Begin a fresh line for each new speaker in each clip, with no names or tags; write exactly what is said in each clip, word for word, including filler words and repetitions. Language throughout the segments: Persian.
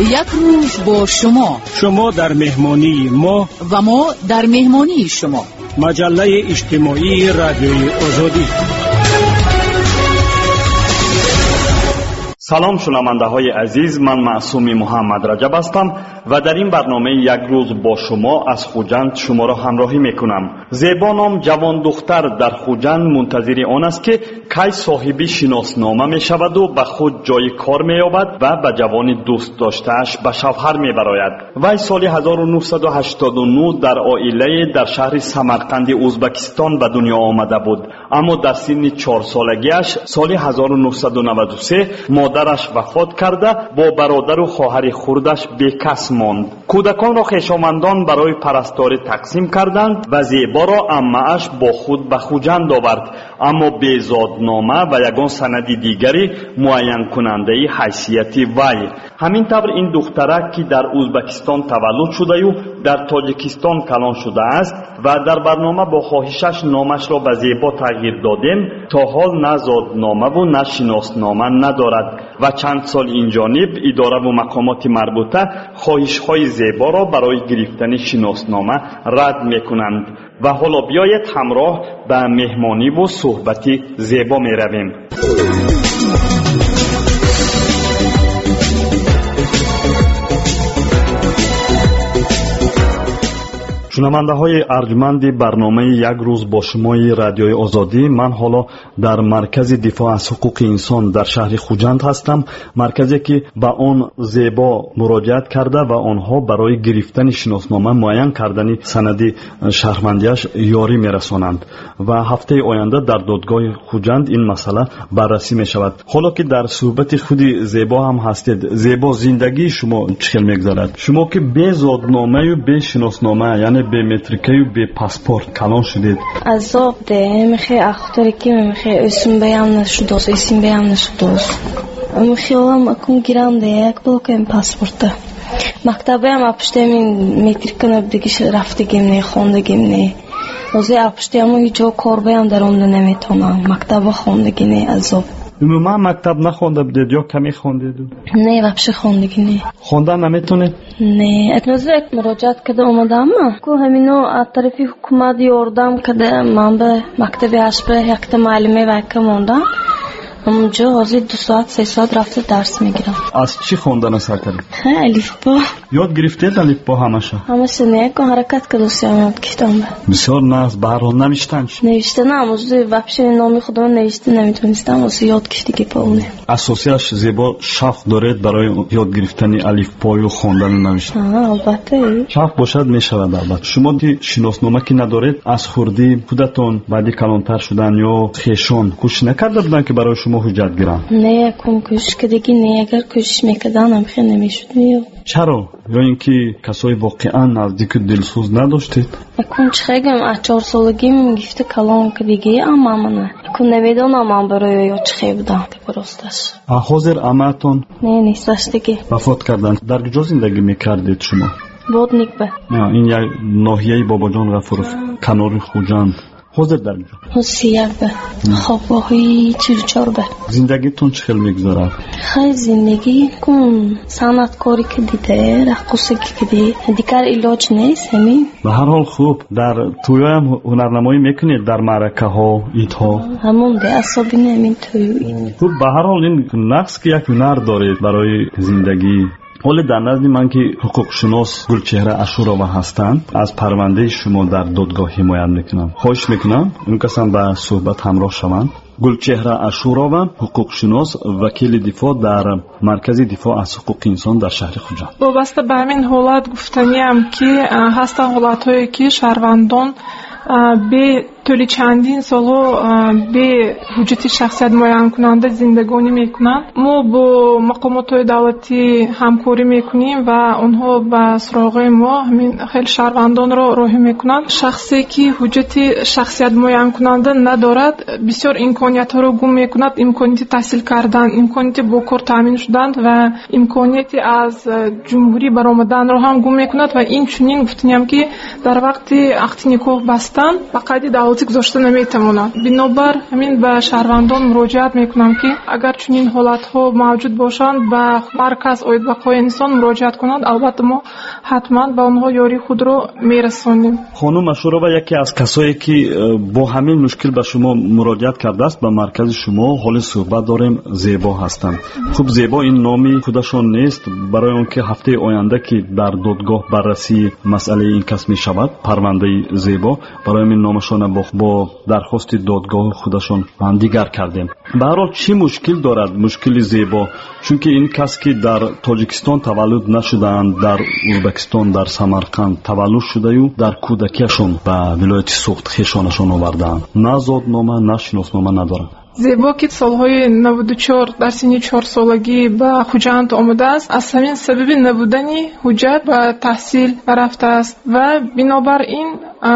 یک روز با شما،
شما در مهمانی ما
و ما در مهمانی شما.
مجله اجتماعی رادیوی آزادی.
سلام شنونده های عزیز، من معصوم محمد رجب هستم و در این برنامه یک روز با شما از خوجند شما را همراهی میکنم. زیبا نام جوان دختر در خوجند منتظر آن است که کی صاحبی شناسنامه می شود و به خود جای کار می یابد و به جوان دوست داشته‌اش به شوهر می براید. وی سال هزار و نهصد و هشتاد و نه در عائله در شهر سمرقند ازبکستان به دنیا آمده بود، اما در سن چهار سالگیش سال هزار و نهصد و نود و سه مادرش وفات کرده با برادر و خواهر خردش بیکس ماند. کودکان را خویشاوندان برای پرستاری تقسیم کردند و زیبا را عمه‌اش با خود به خوجند آورد، اما بی زادنامه و یگان سند دیگری معین کننده حیثیت وی. همین طور این دخترک که در ازبکستان تولد شده و در تاجیکستان کلان شده است و در برنامه با خواهشش نامش را به زیبا تغییر دادیم، تا حال نه زادنامه و نه شناسنامه ندارد و چند سال این جانب اداره و مقامات مربوطه خواهش‌های زیبا را برای گرفتن شناسنامه رد می‌کنند. و حالا بیایید همراه به مهمانی و صحبت زیبا می‌رویم. شنونده های ارجمند برنامه یک روز با شمای رادیوی آزادی، من حالا در مرکز دفاع از حقوق انسان در شهر خوجند هستم، مرکزی که به آن زیبا مراجعت کرده و آنها برای گرفتن شناسنامه معین کردن سند شهروندیش یاری میرسانند و هفته آینده در دادگاه خوجند این مسئله بررسی می شود. حالا که در صحبت خود زیبا هم هستید، زیبا زندگی شما چطور میگذرد؟ شما که بی زادنامه و بی شناسنامه، یعنی به متریکه و به پاسپورت کلان شدید.
عذاب ده، میخوای اختاری که میخوای اسم بیان نشده است، اسم بیان نشده است. میخوام اکون گیرم ده یک بلکه پاسپورت. مکتبه هم اپشته من متریکه نبودگیش رفتگیم نه، خوندگیم نه. وزی اپشته همون هیچ جا کار بیان در اون نمیتونم. مکتبه خوندگی نه، عذاب.
عموما مکتب نخونده بودید یا کمی خوندید؟
نه، واپس خوندگی نه.
خوندن نمیتونید؟
نه، اتمنزه یک مراجعت کده اومدم که همینو از طرف حکومت یاردم کده من به مکتب اشبه یک معلمه وکه موندم. اونجا حاضر دو ساعت سه ساعت رفته درس میگیرم.
از چی خوندن سر کردید؟
الف با.
یاد گرفتید الف با همشه؟
همشه نه، که حرکت کده سیام یاد کردم.
بسیار نه، به هر حال نوشتن چی؟
نوشته نه، موضوع واپس نامی خودم نوشته نمیتونستم، واسه یاد کردگی پاونه.
اساسیش زیبا شوق دارید برای یاد گرفتن الف با و خوندن و نوشتن؟
آه البته.
شوق باشد میشود البته. شما که شناسنامه که ندارید، از خردی خودتون بعدی کلانتر شدن یا خیشون کوشش نکرده بودن که برای شما حجت گیرن؟
نه، کم کوشش کردگی نه، اگر کوشش میکردن هم خیلی نمیشد میو.
چرا؟ یا اینکه کسای واقعا نزدیک دلسوز نداشتید؟
اکون چخگم از چهار سالگیم گفته کلان کردگی، اما من اکون نمیدونم من برای یا چخه بودم که براستش.
حاضر عمه‌تون؟
نه نیستش دیگه،
وفات کردن. در کجا زندگی میکردید شما؟
بود نیکبه.
نه، این یک ناحیه بابا جان غفورов کنار خوجند. حاضر در کجا؟
حسیه به خواباهی چهل چهار به.
زندگیتون چخیل میگذارد؟
خیلی زندگی کن صنعتکاری که دیده، رقصی که دیده، دیگر علاج نیست همین.
به هر حال خوب. در توی هم هنرنمایی میکنید در معرکه ها ایتها؟
همون ده اصابی نمین توی.
خوب. به هر حال این نقص که یک هنر دارید برای زندگی. حالا در نزد من که حقوق شناس گلچهره اشورова هستند، از پرونده شما در دادگاه حمایت میکنم. خواهش میکنم اون کسان به صحبت همراه شوند. گلچهره اشورова، حقوق شناس، وکیل دفاع در مرکز دفاع از حقوق انسان در شهر خوجند.
وابسته به همین حالت گفتنیم که هستن حالت‌هایی که شهروندان به طول چندین سالو به حجت شخصیت معین کننده زندگانی میکنند. ما با مقامات دولتی همکاری میکنیم و اونها به سراغ ما همین خیلی شهروندان را راهی میکنند. شخصی که حجت شخصیت معین کننده ندارد بسیار امکانیت ها را گم میکند، امکانیت تحصیل کردن، امکانیت با کار تامین شدن و امکانیت از جمهوری برآمدن را هم گم میکند و این چنین گفتیم که در وقت عقد نکاح بستن به قید ноутик гузошта наметавонад. Бинобар ҳамин ба шаҳрвандон муроҷиат мекунам ки агар чунин ҳолатҳо мавҷуд бошанд ба марказ оидбақои инсон муроҷиат кунанд. албатта мо ҳатман ба онҳо ёрии худро мерасонем.
хонум Ашурова яке аз касое ки бо ҳамин мушкил ба шумо муроҷиат кардааст ба маркази шумо. ҳоли суҳбат дорем Зебо ҳастанд. хуб, Зебо ин номи худашон нест, барои он ки ҳафтаи оянда ки дар додгоҳ баррасии масъалаи ин кас мешавад, парвандаи Зебо, барои ин номашона бо дархости додгоҳ худашон дигар кардем. ба ҳар ҳол чӣ мушкил дорад мушкили Зебо? чунки ин кас ки дар Тоҷикистон таваллуд нашудаанд, дар Ӯзбекистон, дар Самарқанд таваллуд шудаю дар кӯдакиашон ба вилояти Суғд хешонашон овардаанд. На зоднома, на шиноснома надоранд.
Зебо ки солҳои навуду чор дар синни чорсолагӣ ба Хуҷанд омадааст, аз ҳамин сабаби набудани ҳуҷҷат ба таҳсил рафтааст ва бинобар ин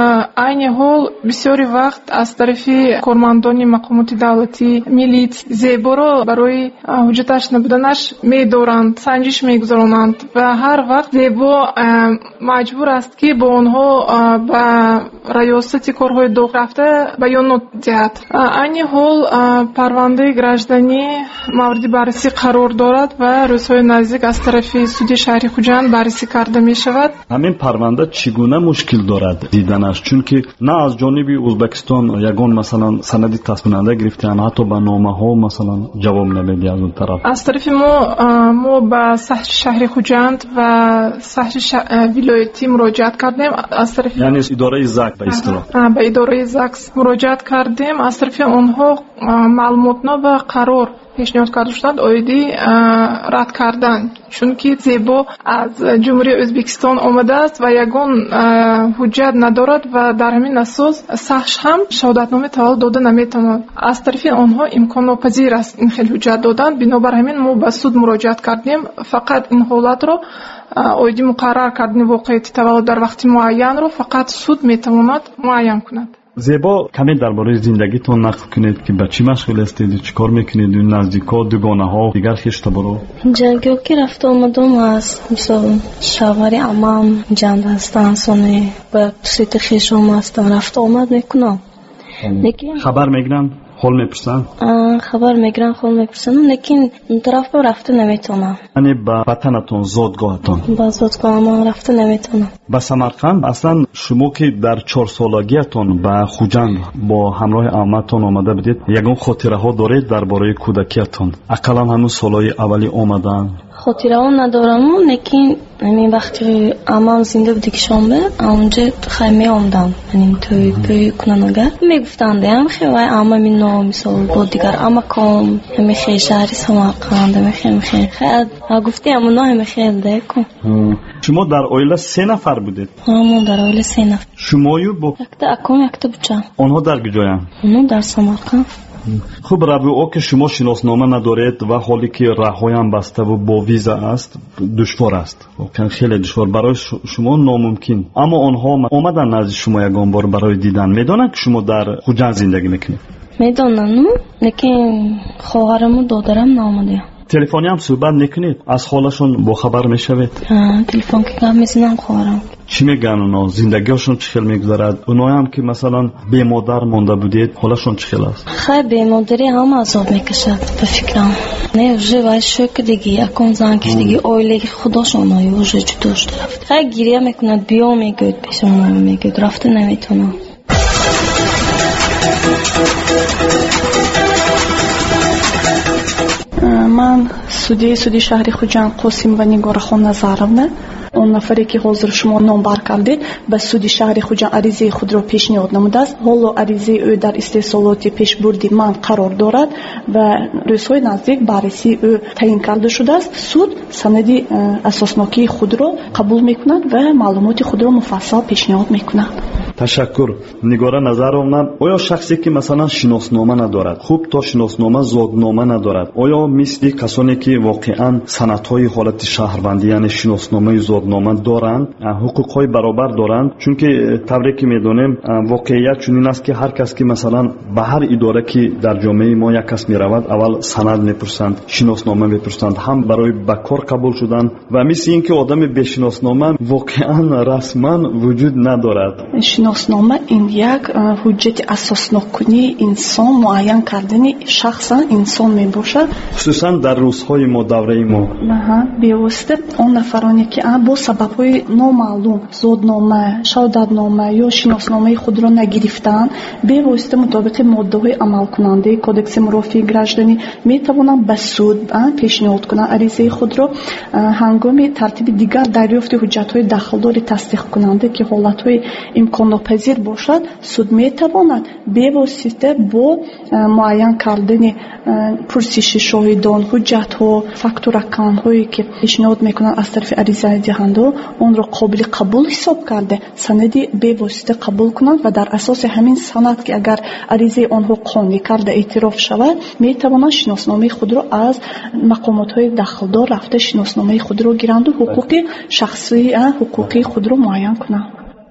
айни ҳол бисёри вақт аз тарафи кормандони мақомоти давлатӣ, милит Зеборо барои ҳуҷҷаташ набуданаш медоранд, санҷиш мегузаронанд ва ҳар вақт Зебо маҷбур аст ки бо онҳо ба раёсати корҳои доғ рафта баёнот диҳад. Айни ҳол парвандаи гражданӣ мавриди баррасӣ қарор дорад ва рӯзҳои наздик аз тарафи суди шаҳри Хуҷанд баррасӣ карда мешавад.
ҳамин парванда чӣ гуна мушкил дорад диданаш? чунки на аз ҷониби Ӯзбекистон ягон масалан санади тасдиқкунанда гирифтаанд, ҳатто ба номаҳо масалан ҷавоб намедиҳад аз он тараф.
аз тарафи мо мо ба саҳри шаҳри Хуҷанд ва саҳри вилоятӣ муроҷиат кардем. аз тарафи
яъне идораи зак ба истилоҳ
ба идораи ЗАГС муроҷиат кардем. аз тарафи онҳо маълумотно ва қарор пешниҳод карда шуданд оиди рад кардан, чунки Зебо аз ҷумҳурии Ӯзбекистон омадааст ва ягон ҳуҷҷат надорад ва дар ҳамин асос саҳш ҳам шаҳодатнома таваллуд дода наметавонад. аз тарафи онҳо имконнопазир аст ин хел ҳуҷҷат додан. бинобар ҳамин мо ба суд муроҷиат кардем. фақат ин ҳолатро оиди муқаррар кардани воқеияти таваллуд дар вақти муайянро фақат суд метавонад муайян кунад.
Зебо, каме дарбораи зиндагитон нақл кунед ки ба чӣ машғул ҳастед, чӣ кор мекунед, наздикҳо, дугонаҳо, дигар хештаборо?
ҷангё ки рафта омадом аст, мисол шавари амам ҷанд ҳастанд, соне ба сити хешом ҳастанд, рафта омад мекунам. лекин
хабар мегиранд, ҳол мепурсанд?
хабар мегиранд, ҳол мепурсанд, лекин он тарафа рафта наметавонам.
яъне ба ватанатон, зодгоҳатон?
ба зодгоҳам рафта наметавонам.
ба Самарқанд аслан шумо ки дар чорсолагиятон ба Хуҷанд бо ҳамроҳи аматон омада будед, ягон хотираҳо доред дар бораи кӯдакиятон? ақаллан ҳамун солҳои аввалӣ омадан?
хотираҳо надорам, лекин ҳамин вақти амам зинда буди ки шомбе онҷа хай меомдам, ҳамин тӯй пӯй кунанагар мегуфтанд ям хе вай ама мино мисол бо дигар амаком ҳамихе шаҳри Самарқанд ҳамихе ҳамихе хай гуфти амуно ҳамихе деку.
шумо дар оила се нафар будед?
мо дар оила се нафар.
шумою бо
якта аком якта бучам.
онҳо дар куҷоянд?
онҳо дар Самарқанд.
хуб, равио ки шумо шиноснома надоред ва ҳоле ки раҳоям баставу бо виза аст, душвор аст, воқеан хеле душвор барои шумо номумкин. аммо онҳо омадан назди шумо ягон бор барои дидан. медонанд ки шумо дар Хуҷанд зиндагӣ мекунед?
медонам, лекин хоҳараму додарам наомадаям.
телефони ҳам суҳбат мекунед? аз холашон бохабар мешавед?
телефон ки гап мезанам хоҳарам.
чӣ мегӯянд онҳо? зиндагиҳошон чӣ хел мегузарад? онҳоям ки масалан бемодар монда будед, ҳолашон чӣ хел аст?
хай бемодарӣ ҳама азоб мекашад ба фикрам. не уже вай шӯкдиги якон зан киштиги оилаги худошонои уже ҷудо шуда рафт. хай гирия мекунад, биё мегӯяд, пешоно мегӯяд, рафта наметавонам.
ман судяи суди шаҳри Хуҷанд Қосимова Нигорахон Назаровна, он нафаре ки ҳозир шумо номбар кардед, ба суди шаҳри Хуҷанд аризаи худро пешниҳод намудааст. ҳоло аризаи ӯ дар истеҳсолоти пешбурди ман қарор дорад ва рӯзҳои наздик баррасии ӯ таъин карда шудааст. суд санади асоснокии худро қабул мекунад ва маълумоти худро муфассал пешниҳод мекунад.
ташаккур. нигора Назаровна, оё шахсе ки масалан шиноснома надорад, хуб то шиноснома зоднома надорад, оё мисли касоне ки воқеан санадҳои ҳолати шаҳрвандӣ, яъне шиносномаи зоднома зоднома доранд, ҳуқуқҳои баробар доранд. чунки тавре ки медонем воқеият чунин аст ки ҳар кас ки масалан ба ҳар идора ки дар ҷомеаи мо як кас меравад аввал санад мепурсанд, шиноснома мепурсанд, ҳам барои ба кор қабул шудан ва мисли ин ки одами бешиноснома воқеан расман вуҷуд надорад.
шиноснома ин як ҳуҷҷати асоснокунии инсон, муайян кардани шахсан инсон мебошад,
хусусан дар рӯзҳои мо, давраи мо.
аҳа бевосита он нафароне ки бо сабабҳои номаълум зоднома, шаҳодатнома ё шиносномаи худро нагирифтаанд, бевосита мутобиқи моддаҳои амалкунандаи кодекси мурофиаи гражданӣ метавонанд ба суд пешниҳод кунанд аризаи худро. ҳангоми тартиби дигар дарёфти ҳуҷҷатҳои дахлдори тасдиқкунанда ки ҳолатҳои имконнопазир бошад, суд метавонад бевосита бо муайян кардани пурсиши шоҳидон, ҳуҷҷатҳо, фактураканҳое ки пешниҳод мекунанд аз тарафи аризадиҳанда, онро қобили қабул ҳисоб карда санади бевосита қабул кунанд ва дар асоси ҳамин санад ки агар аризаи онҳо қонӣ карда эътироф шавад, метавонанд шиносномаи худро аз мақомотҳои дахлдор рафта шиносномаи худро гиранду ҳуқуқи шахсӣ ҳуқуқи худро муайян кунанд.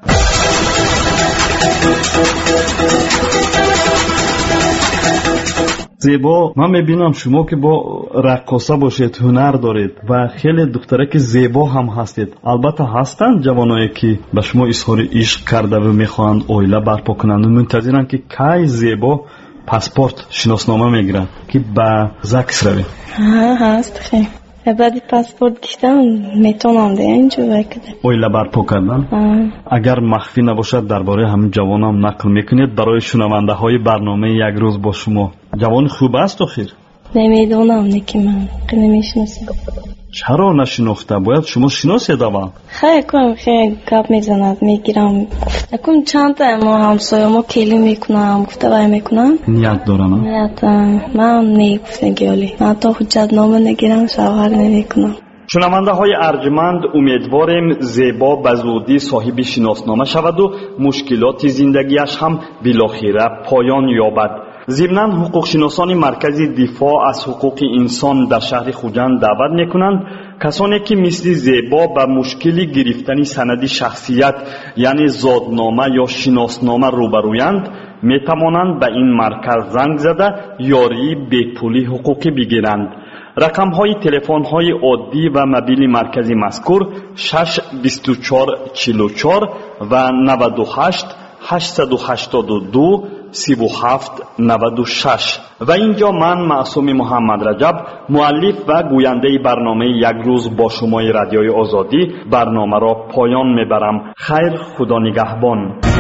зебо, ман мебинам шумо ки бо раққоса бошед, ҳунар доред ва хеле духтараки зебо ҳам ҳастед. албатта ҳастанд ҷавоное ки ба шумо изҳори ишқ карда ва мехоҳанд оила барпо кунанд, мунтазиранд ки кай зебо паспорт шиноснома мегирад ки ба ЗАГС равед.
ҳа ҳаст хеле баъди паспорт гирифтам метавонам да инҷо када
оила барпо кардан. агар махфӣ набошад дар бораи ҳамин ҷавонам нақл мекунед барои шунавандаҳои барномаи як рӯз бо шумо. ҷавони хуб аст охир?
намедонам, неки ман намешиносам.
чаро нашинохта? бояд шумо шиносед аввал.
хай кум хай гап мезанад, мегирам. акум чанда мо ҳамсоямо келӣ мекунам, гуфта вай мекунам.
ният дорам.
ният ман негуфта гиёли. ман то ҳуҷҷатнома негирам, шавҳар намекунам.
шунавандаҳои арҷманд, умедворем зебо ба зудӣ соҳиби шиноснома шаваду мушкилоти зиндагиаш ҳам билохира поён ёбад. зимнан ҳуқуқшиносони маркази дифоъ аз ҳуқуқи инсон дар шаҳри хуҷанд даъват мекунанд касоне ки мисли зебо ба мушкили гирифтани санади шахсият яъне зоднома ё шиноснома рӯбарӯянд, метавонанд ба ин марказ занг зада ёрии бепулӣ ҳуқуқӣ бигиранд. рақамҳои телефонҳои оддӣ ва мобили маркази мазкур шаш бисту чор чилу чор ва наваду ҳашт ҳаштсаду ҳаштоду ду сиву ҳафт наваду шаш. ва инҷо ман маъсуми муҳаммадраҷаб, муаллиф ва гӯяндаи барномаи як рӯз бо шумои радиои озодӣ барномаро поён мебарам. хайр, худо нигаҳбон.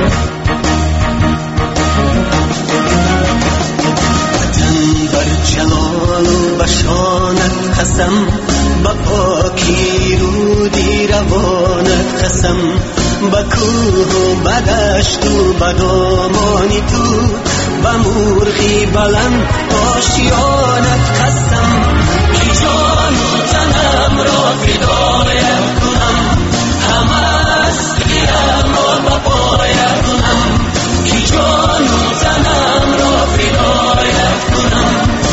بشانت قسم با پاکی رودی روانت قسم با کوه و بدشت و بدامانی تو با مرغی بلند آشیانت قسم کی جان و تنم را فدایت کنم همه از گیرم را با پایت کنم کی جان و تنم را فدایت کنم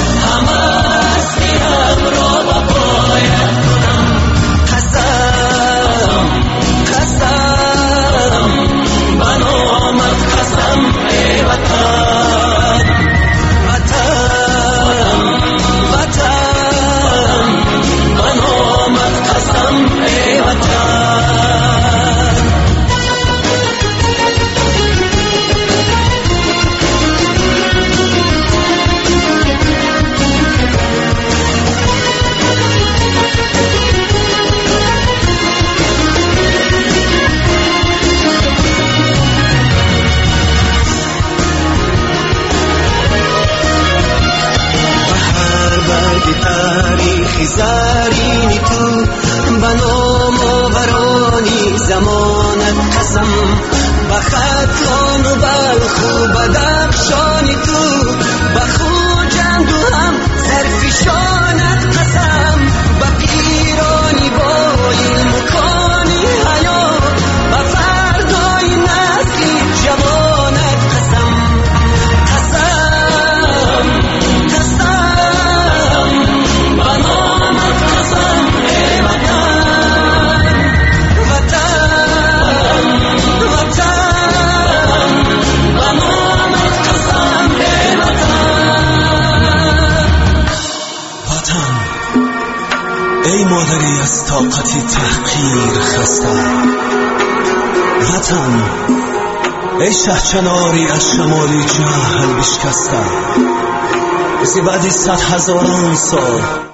زرینی تو بنام آورانی زمانت قسم با خطلان و بلخ و بدخشانی تو با خوجند و هم زرفشانت قسم با پیرانی با علم و کانی حیا با فردای نسلی جوانت قسم قسم قسم
ای مادری از طاقتی تحقیر خسته، وطن ای شهچناری از شمالی جهل بشکسته، زی بعدی صد هزاران سال